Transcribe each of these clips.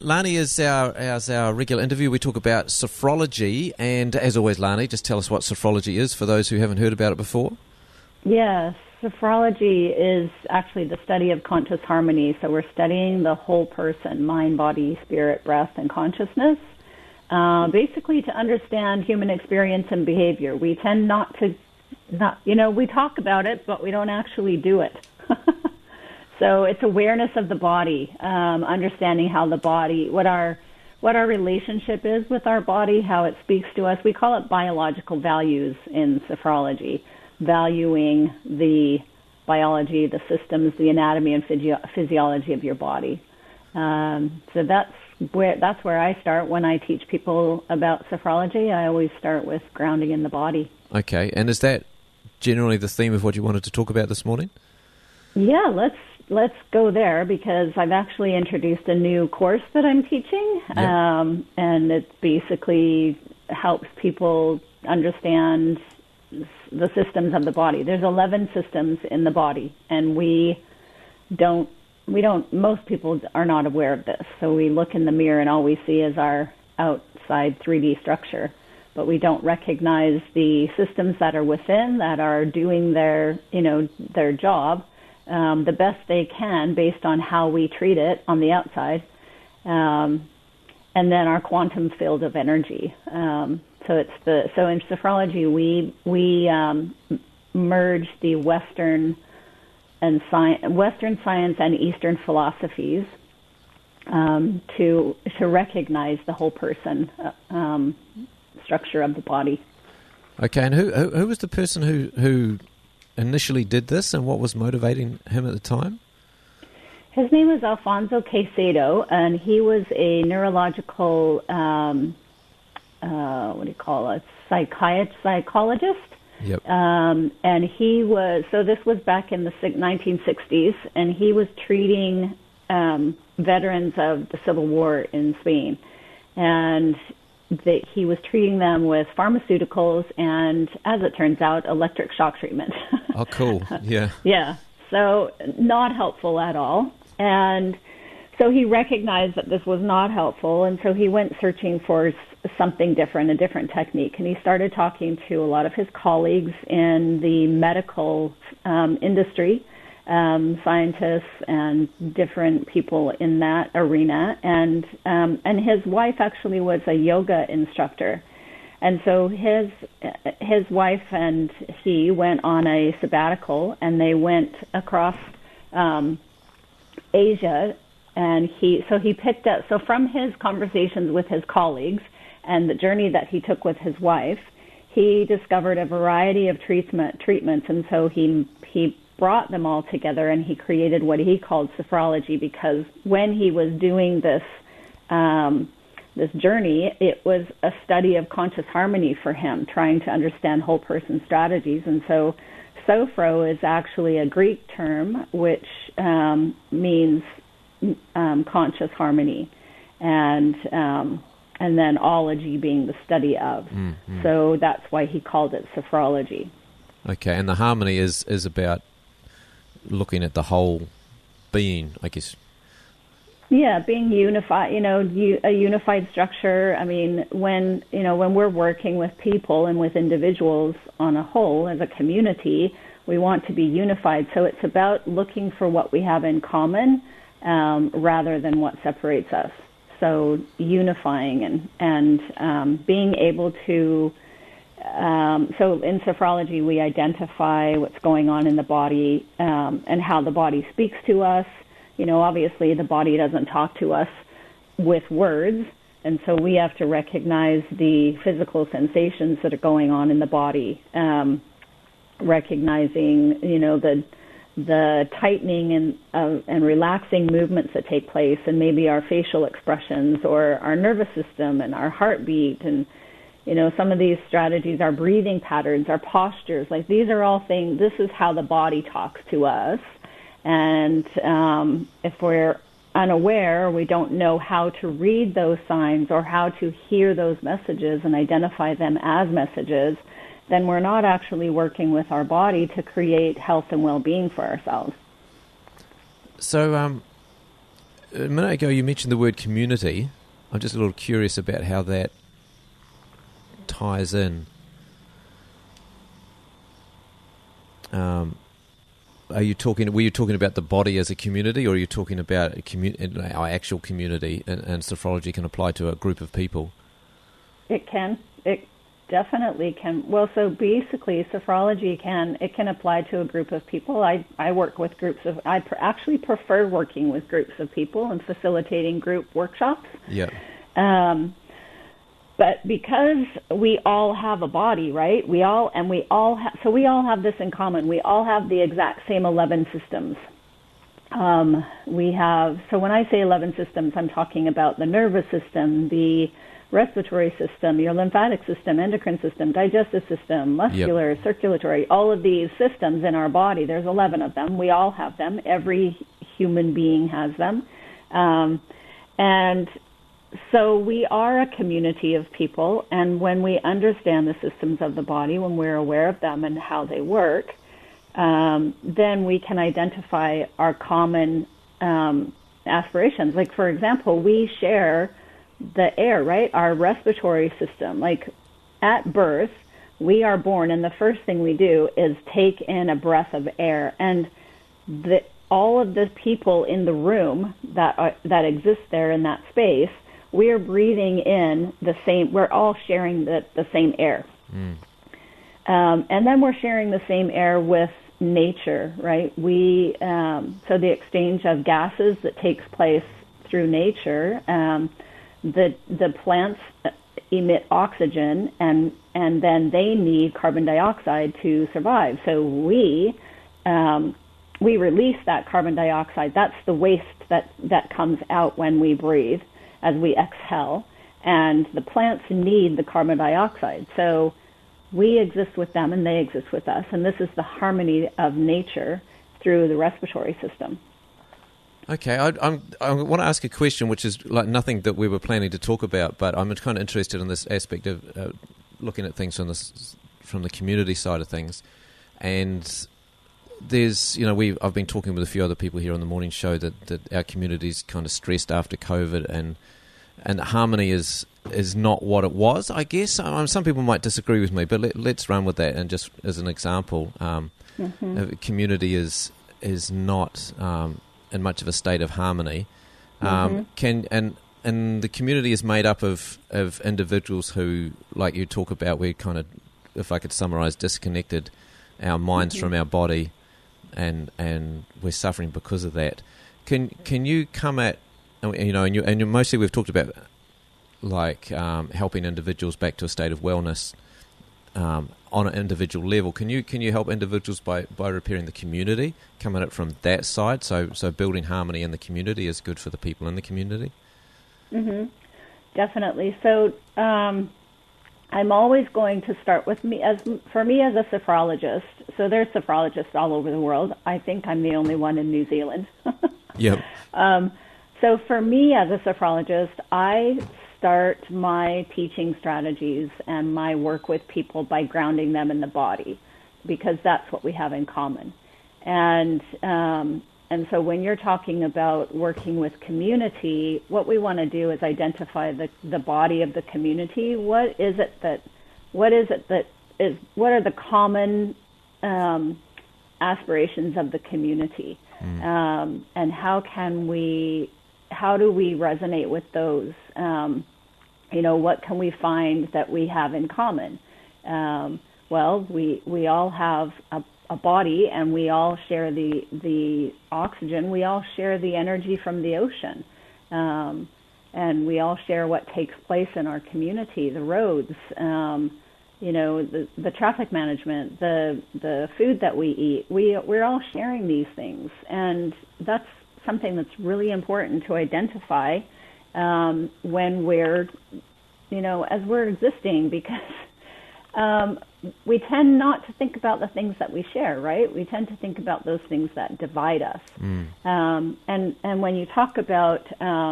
Lani is our regular interview. We talk about sophrology, and as always, Lani, just tell us what sophrology is for those who haven't heard about it before. Yes, sophrology is actually the study of conscious harmony. So we're studying the whole person, mind, body, spirit, breath, and consciousness, basically to understand human experience and behavior. We tend we talk about it, but we don't actually do it. So it's awareness of the body, understanding how the body, what our relationship is with our body, how it speaks to us. We call it biological values in sophrology, valuing the biology, the systems, the anatomy and physiology of your body. So that's where I start when I teach people about sophrology. I always start with grounding in the body. Okay, and is that generally the theme of what you wanted to talk about this morning? Yeah, let's go there, because I've actually introduced a new course that I'm teaching, Yep. And it basically helps people understand the systems of the body. There's 11 systems in the body, and most people are not aware of this. So we look in the mirror and all we see is our outside 3D structure, but we don't recognize the systems that are within that are doing their job the best they can based on how we treat it on the outside, and then our quantum field of energy. So in sophrology we merge the Western science and Eastern philosophies to recognize the whole person structure of the body. Okay, and who was the person who initially did this, and what was motivating him at the time? His name is Alfonso Caicedo, and he was a neurological, psychologist. Yep. And he was, so this was back in the 1960s, and he was treating veterans of the Civil War in Spain. And he was treating them with pharmaceuticals and, as it turns out, electric shock treatment. Oh, cool. Yeah. Yeah. So not helpful at all. And so he recognized that this was not helpful, and so he went searching for something different, a different technique. And he started talking to a lot of his colleagues in the medical industry, scientists and different people in that arena. And his wife actually was a yoga instructor. And so his wife and he went on a sabbatical, and they went across Asia. And he picked up, so from his conversations with his colleagues and the journey that he took with his wife, he discovered a variety of treatments. And so he brought them all together, and he created what he called sophrology, because when he was doing this journey, it was a study of conscious harmony for him, trying to understand whole person strategies. And so sophro is actually a Greek term which means conscious harmony, and then ology being the study of. Mm-hmm. So that's why he called it sophrology. Okay, and the harmony is about looking at the whole being, I guess. Yeah, being unified, a unified structure. I mean, when we're working with people and with individuals on a whole, as a community, we want to be unified. So it's about looking for what we have in common rather than what separates us. So unifying and being able to, so in sophrology we identify what's going on in the body and how the body speaks to us. Obviously the body doesn't talk to us with words, and so we have to recognize the physical sensations that are going on in the body, recognizing, the tightening and relaxing movements that take place, and maybe our facial expressions or our nervous system and our heartbeat, and some of these strategies, our breathing patterns, our postures, like these are all things. This is how the body talks to us, and if we're unaware, we don't know how to read those signs or how to hear those messages and identify them as messages, then we're not actually working with our body to create health and well-being for ourselves. So a minute ago you mentioned the word community. I'm just a little curious about how that ties in. Were you talking about the body as a community, or are you talking about our actual community, and sophrology can apply to a group of people? It can. It definitely can. Well, so basically, sophrology can apply to a group of people. I work with groups of. Actually prefer working with groups of people and facilitating group workshops. Yeah. But because we all have a body, right? We all have this in common. We all have the exact same 11 systems. So when I say 11 systems, I'm talking about the nervous system, the respiratory system, your lymphatic system, endocrine system, digestive system, muscular, circulatory, all of these systems in our body. There's 11 of them. We all have them. Every human being has them. And so we are a community of people, and when we understand the systems of the body, when we're aware of them and how they work, then we can identify our common aspirations. Like, for example, we share the air, right? Our respiratory system. Like, at birth, we are born, and the first thing we do is take in a breath of air. And all of the people in the room that exist there in that space, we're breathing in the same, we're all sharing the same air. And then we're sharing the same air with nature, right? So the exchange of gases that takes place through nature, the plants emit oxygen, and then they need carbon dioxide to survive. So we release that carbon dioxide. That's the waste that comes out when we breathe as we exhale, and the plants need the carbon dioxide. So we exist with them and they exist with us, and this is the harmony of nature through the respiratory system. Okay, I want to ask a question which is like nothing that we were planning to talk about, but I'm kind of interested in this aspect of looking at things from the community side of things. And there's, I've been talking with a few other people here on the morning show that our community's kind of stressed after COVID, and harmony is not what it was, I guess. Some people might disagree with me, but let's run with that. And just as an example, a community is not in much of a state of harmony. And the community is made up of individuals who, like you talk about, we're kind of, if I could summarize, disconnected our minds from our body, and we're suffering because of that. Can you come at, and mostly we've talked about like helping individuals back to a state of wellness on an individual level. Can you help individuals by repairing the community, coming at it from that side? So building harmony in the community is good for the people in the community. Definitely. So I'm always going to start with me as a sophrologist. So there's sophrologists all over the world. I think I'm the only one in New Zealand. Yep. So for me as a sophrologist, I start my teaching strategies and my work with people by grounding them in the body, because that's what we have in common. And so when you're talking about working with community, what we want to do is identify the body of the community. What are the common aspirations of the community? And how do we resonate with those? What can we find that we have in common? Well, we all have a body, and we all share the oxygen. We all share the energy from the ocean, and we all share what takes place in our community, the roads, the traffic management, the food that we eat. We're all sharing these things, and that's something that's really important to identify when we're, as we're existing, because we tend not to think about the things that we share, right? We tend to think about those things that divide us. And when you talk about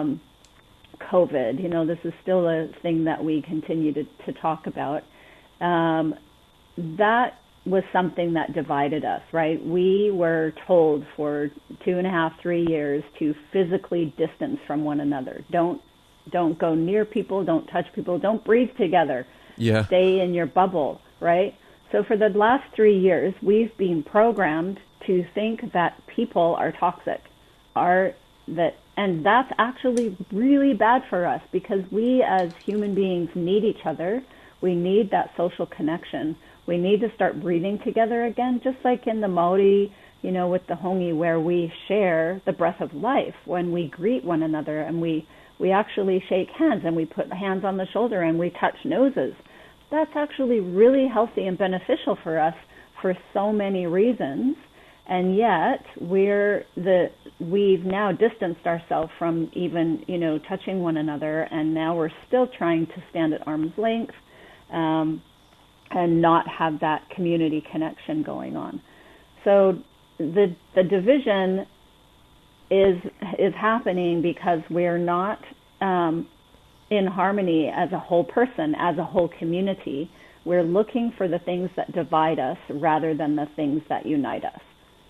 COVID, this is still a thing that we continue to talk about. That was something that divided us, right? We were told for 2.5, 3 years to physically distance from one another. Don't go near people, don't touch people, don't breathe together. Yeah. Stay in your bubble, right? So for the last 3 years, we've been programmed to think that people are toxic, and that's actually really bad for us, because we as human beings need each other. We need that social connection. We need to start breathing together again, just like in the Maori, with the hongi, where we share the breath of life when we greet one another, and we actually shake hands, and we put hands on the shoulder, and we touch noses. That's actually really healthy and beneficial for us for so many reasons. And yet we've now distanced ourselves from even, touching one another, and now we're still trying to stand at arm's length, and not have that community connection going on. So the division is happening because we're not in harmony as a whole person, as a whole community. We're looking for the things that divide us rather than the things that unite us.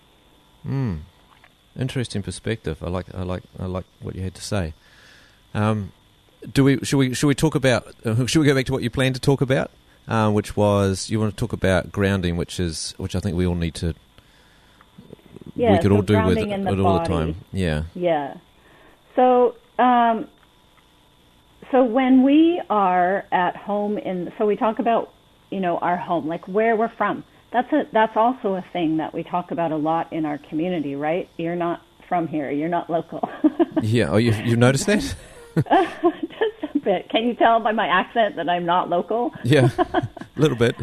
Interesting perspective. I like what you had to say. Should we talk about? Should we go back to what you planned to talk about, which was you want to talk about grounding, which I think we all need to. Yeah, we could all do with it all the time. Yeah. Yeah. So when we are at home so we talk about our home, like where we're from. That's also a thing that we talk about a lot in our community, right? You're not from here. You're not local. Yeah. Oh, you've noticed that? Just a bit. Can you tell by my accent that I'm not local? Yeah, a little bit.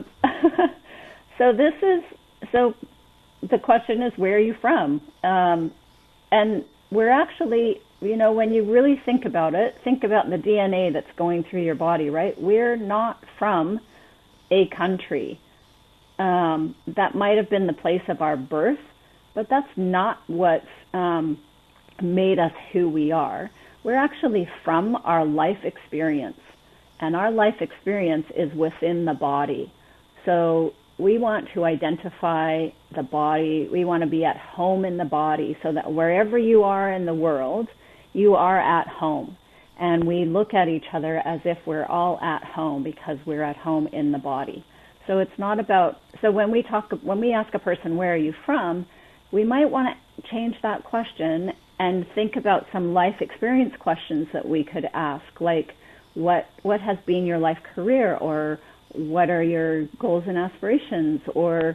So the question is, where are you from? And we're actually, when you really think about it, think about the DNA that's going through your body, right? We're not from a country. That might have been the place of our birth, but that's not what's made us who we are. We're actually from our life experience, and our life experience is within the body. So we want to identify the body. We want to be at home in the body, so that wherever you are in the world, you are at home. And we look at each other as if we're all at home, because we're at home in the body. So it's not about, so when we ask a person, where are you from, we might want to change that question and think about some life experience questions that we could ask, like what has been your life career, or what are your goals and aspirations, or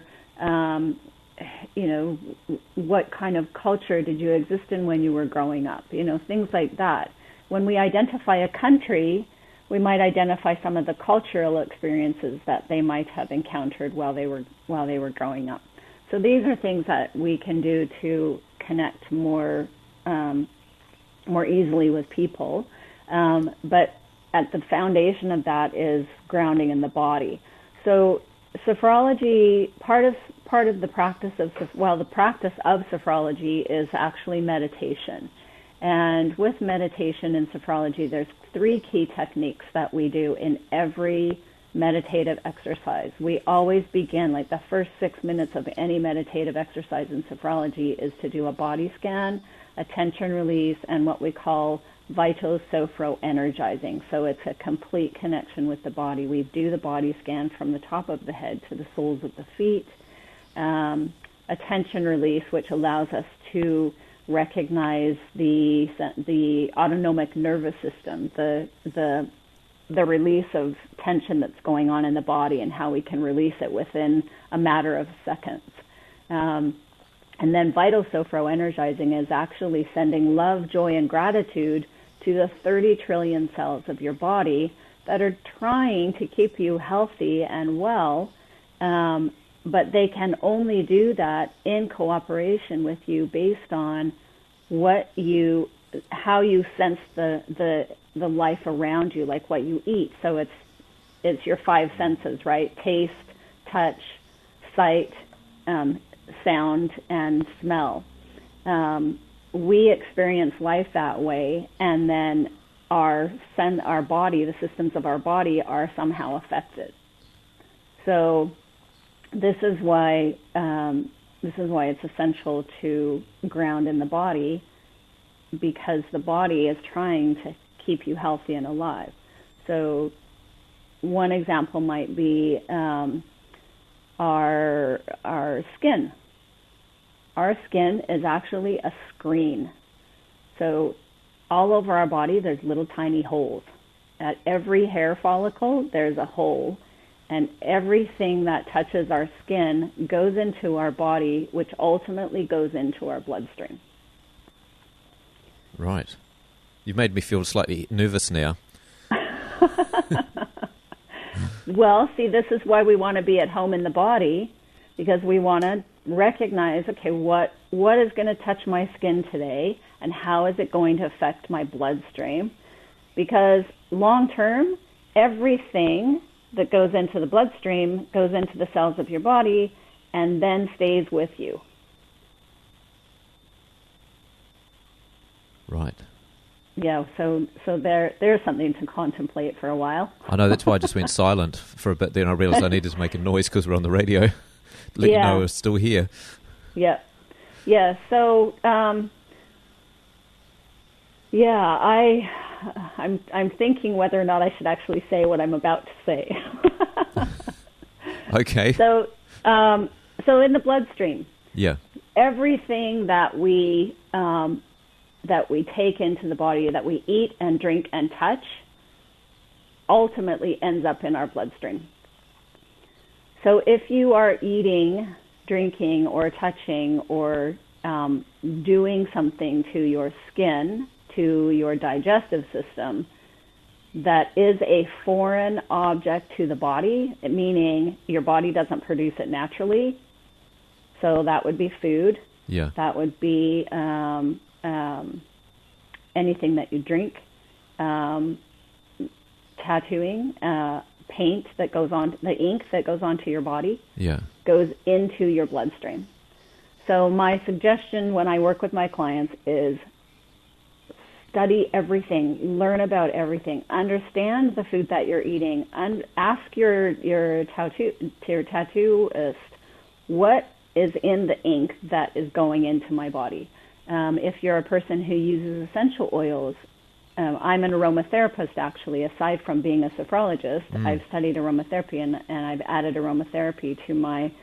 what kind of culture did you exist in when you were growing up, things like that. When we identify a country, we might identify some of the cultural experiences that they might have encountered while they were growing up. So these are things that we can do to connect more easily with people. But at the foundation of that is grounding in the body. So sophrology, part of the practice of sophrology is actually meditation. And with meditation and sophrology, there's 3 key techniques that we do in every meditative exercise. We always begin, like the first 6 minutes of any meditative exercise in sophrology is to do a body scan, a tension release, and what we call vito-sophro-energizing. So it's a complete connection with the body. We do the body scan from the top of the head to the soles of the feet. A tension release, which allows us to recognize the autonomic nervous system, the release of tension that's going on in the body, and how we can release it within a matter of seconds. And then vito-sophro-energizing is actually sending love, joy, and gratitude to the 30 trillion cells of your body that are trying to keep you healthy and well, but they can only do that in cooperation with you based on how you sense the life around you, like what you eat. So it's your 5 senses, right? Taste, touch, sight, sound, and smell. We experience life that way, and then our body, the systems of our body, are somehow affected. So this is why it's essential to ground in the body, because the body is trying to keep you healthy and alive. So one example might be our skin. Our skin is actually a screen. So all over our body, there's little tiny holes. At every hair follicle, there's a hole. And everything that touches our skin goes into our body, which ultimately goes into our bloodstream. Right. You've made me feel slightly nervous now. Well, see, this is why we want to be at home in the body, because we want to recognize, okay, what is going to touch my skin today, and how is it going to affect my bloodstream? Because long term, everything that goes into the bloodstream goes into the cells of your body and then stays with you. Right. Yeah, so there's something to contemplate for a while. I know, that's why I just went silent for a bit. Then I realised I needed to make a noise because we're on the radio. Let you know we're still here. Yeah. Yeah, so, I'm thinking whether or not I should actually say what I'm about to say. Okay. So in the bloodstream, everything that we take into the body, that we eat and drink and touch, ultimately ends up in our bloodstream. So if you are eating, drinking, or touching, or doing something to your skin, to your digestive system, that is a foreign object to the body, meaning your body doesn't produce it naturally. So that would be food. Yeah. That would be anything that you drink, tattooing, paint that goes on, the ink that goes onto your body, goes into your bloodstream. So my suggestion when I work with my clients is study everything, learn about everything, understand the food that you're eating, and ask your tattooist what is in the ink that is going into my body. If you're a person who uses essential oils, I'm an aromatherapist, actually. Aside from being a sophrologist, I've studied aromatherapy, and I've added aromatherapy to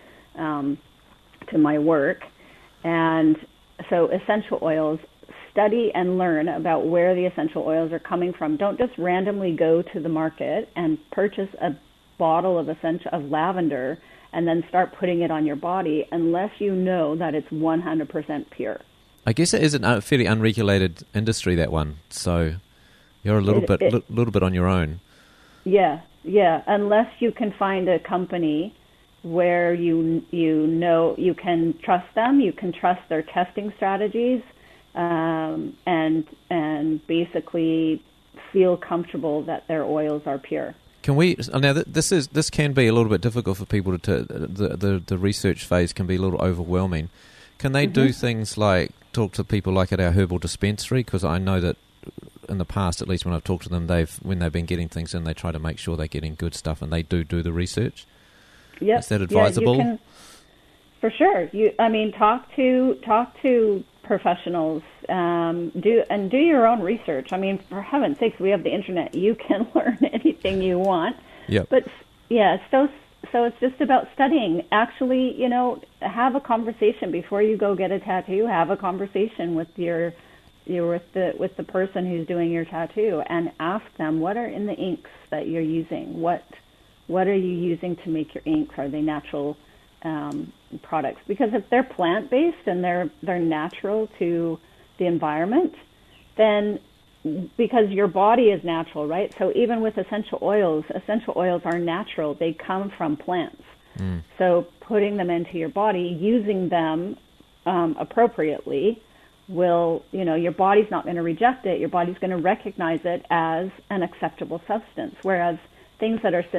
my work. And so essential oils, study and learn about where the essential oils are coming from. Don't just randomly go to the market and purchase a bottle of lavender and then start putting it on your body unless you know that it's 100% pure. I guess it is a fairly unregulated industry, that one. So you're a little bit on your own. Yeah. Unless you can find a company where you know you can trust them, you can trust their testing strategies, and basically feel comfortable that their oils are pure. Can we now? This can be a little bit difficult for people to. The research phase can be a little overwhelming. Can they do things like talk to people like at our herbal dispensary? Because I know that in the past, at least when I've talked to them, when they've been getting things in, they try to make sure they're getting good stuff, and they do the research. Yep. Is that advisable? Yeah, for sure. Talk to professionals. Do your own research. I mean, for heaven's sakes, we have the internet. You can learn anything you want. Yep. But yeah, so it's just about studying. Actually, have a conversation before you go get a tattoo. Have a conversation with with the person who's doing your tattoo, and ask them what are in the inks that you're using. What are you using to make your inks? Are they natural products? Because if they're plant-based and they're natural to the environment, then because your body is natural, right? So even with essential oils are natural. They come from plants. So putting them into your body, using them appropriately, your body's not going to reject it. Your body's going to recognize it as an acceptable substance. Whereas things that are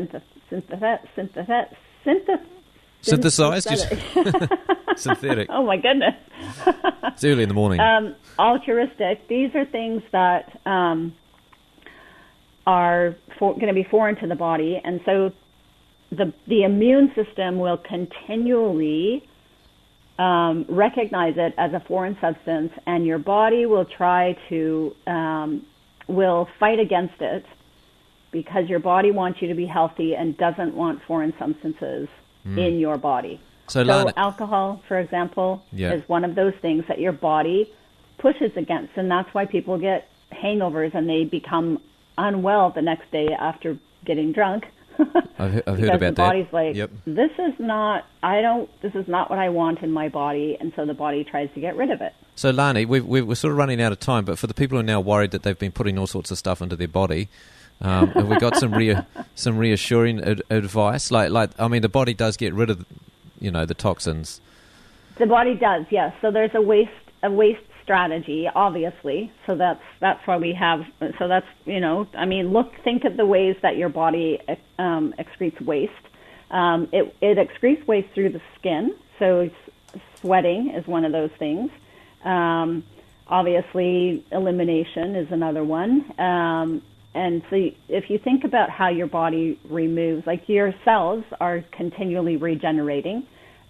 synthesized? Synthetic. Oh, my goodness. It's early in the morning. Altruistic. These are things that are going to be foreign to the body. And so the immune system will continually recognize it as a foreign substance, and your body will try to will fight against it because your body wants you to be healthy and doesn't want foreign substances in your body. So alcohol, for example, is one of those things that your body pushes against, and that's why people get hangovers and they become unwell the next day after getting drunk. I've heard about the that. Body's like, this is not what I want in my body, and so the body tries to get rid of it. So Lani, we're sort of running out of time, but for the people who are now worried that they've been putting all sorts of stuff into their body, have we got some reassuring advice? Like I mean, the body does get rid of, the toxins. The body does, yes. So there's a waste strategy, obviously. So that's why we have. So that's think of the ways that your body excretes waste. It excretes waste through the skin. So sweating is one of those things. Obviously, elimination is another one. And so if you think about how your body removes, like your cells are continually regenerating.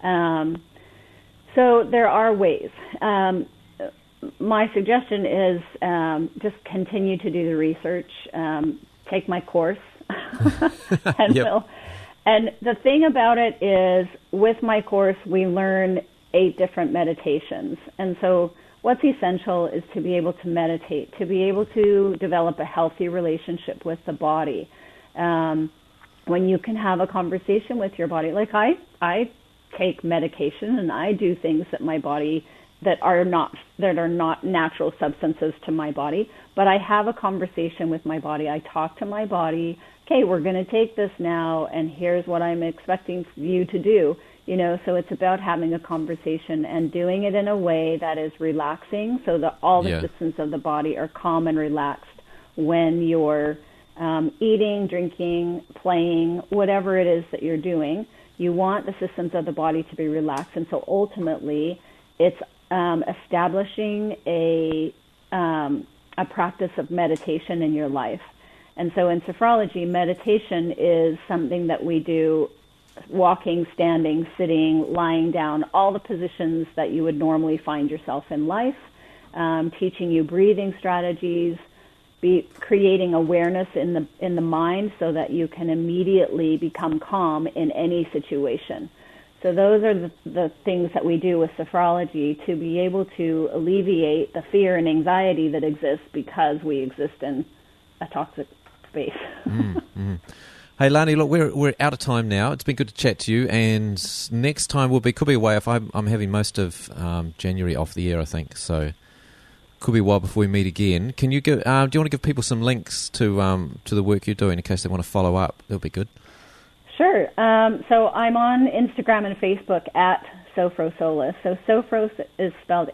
So there are ways. My suggestion is just continue to do the research, take my course. And the thing about it is, with my course, we learn 8 different meditations. And so what's essential is to be able to meditate, to be able to develop a healthy relationship with the body. When you can have a conversation with your body, like I take medication and I do things that my body that are not natural substances to my body, but I have a conversation with my body. I talk to my body. Okay, we're going to take this now, and here's what I'm expecting you to do. So it's about having a conversation and doing it in a way that is relaxing, so that all the systems of the body are calm and relaxed when you're eating, drinking, playing, whatever it is that you're doing. You want the systems of the body to be relaxed, and so ultimately, it's establishing a practice of meditation in your life. And so in sophrology, meditation is something that we do walking, standing, sitting, lying down, all the positions that you would normally find yourself in life, teaching you breathing strategies, creating awareness in the mind so that you can immediately become calm in any situation. So those are the things that we do with sophrology to be able to alleviate the fear and anxiety that exists because we exist in a toxic space. Hey, Lani, look, we're out of time now. It's been good to chat to you, and next time could be a while. If I'm having most of January off the air, I think, so could be a while before we meet again. Can you do you want to give people some links to the work you're doing in case they want to follow up? That'll be good. Sure. So I'm on Instagram and Facebook at Sophro Solis. So Sophro is spelled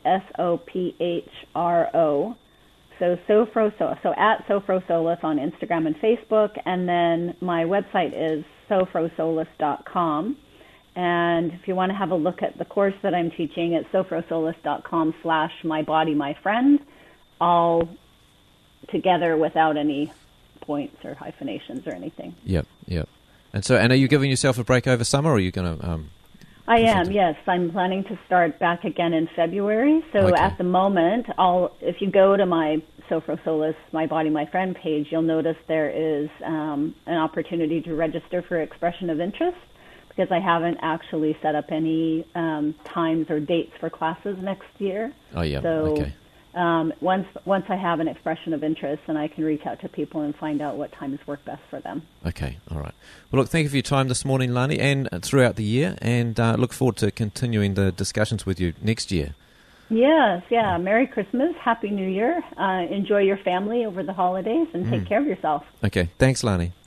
Sophro. So at Sophro Solis on Instagram and Facebook, and then my website is sophrosolis.com. And if you want to have a look at the course that I'm teaching, it's sophrosolis.com/mybodymyfriend, all together without any points or hyphenations or anything. Yep. And are you giving yourself a break over summer, or are you going to... I am, yes. I'm planning to start back again in February. So At the moment, if you go to my Sophro Solis, My Body, My Friend page, you'll notice there is an opportunity to register for expression of interest, because I haven't actually set up any times or dates for classes next year. Oh, yeah. So okay. Once I have an expression of interest, then I can reach out to people and find out what times work best for them. Okay, all right. Well, look, thank you for your time this morning, Lani, and throughout the year, and look forward to continuing the discussions with you next year. Yes, yeah. Merry Christmas, Happy New Year. Enjoy your family over the holidays, and take care of yourself. Okay, thanks, Lani.